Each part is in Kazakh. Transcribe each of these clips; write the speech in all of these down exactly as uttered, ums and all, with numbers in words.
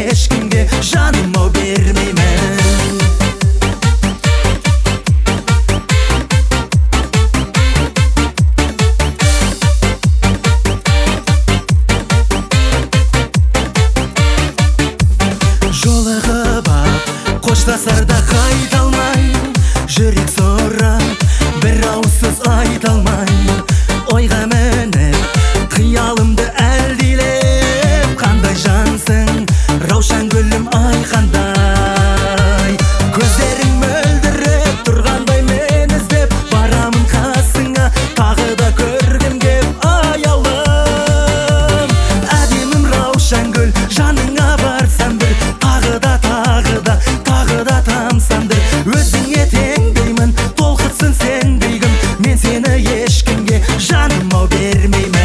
ешкімге жаным ау бермеймін. Жолығып ап, қоштасарда қайта алмайын, жүрек сұрап, бір ауызсыз айта алмайын. Ойға мініп, қиялымды әлдилеп, қандай жансың, раушан гүлім ай қандай. Көздерің мөлдіреп, тұрғандай мен іздеп, барамын қасыңа, тағы да көргім кеп аялым. Әдемім раушан гүл, жаныңа барсам бір, тағы да тағы да тағы да тамсам бір. Өзіңе теңдеймін, толқытсын сендей кім, мен сені ешкімге жаным ау бермеймін.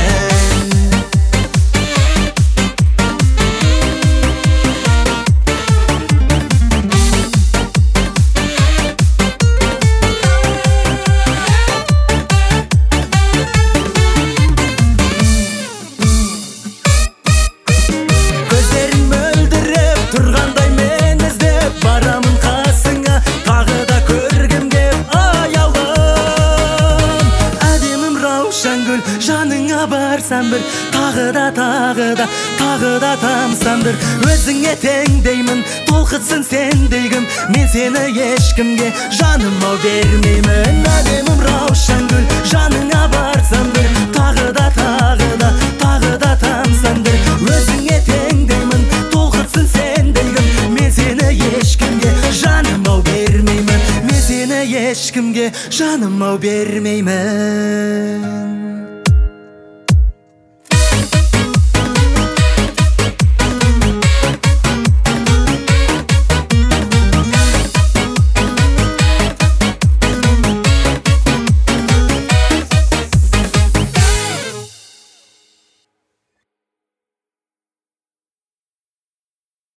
Көздерің мөлдіреп, тұрғандай мен іздеп, барамын қасыңа, тағы да көргім кеп аялым. Әдемім раушан гүл, жаныңа барсам бір, тағы да тағы да тағы да тамсам бір. Өзіңе теңдеймін, толқытсын сендей кім, мен сені ешкімге жаным ау бермеймін. Әдемім раушан гүл, жаныңа барсам бір, тағы да тағы да тағы да тамсам бір. Өзіңе теңдеймін, толқытсын сендей кім, мен сені ешкімге жаным ау бермеймін. Мен сені ешкімге жаным ау бермеймін.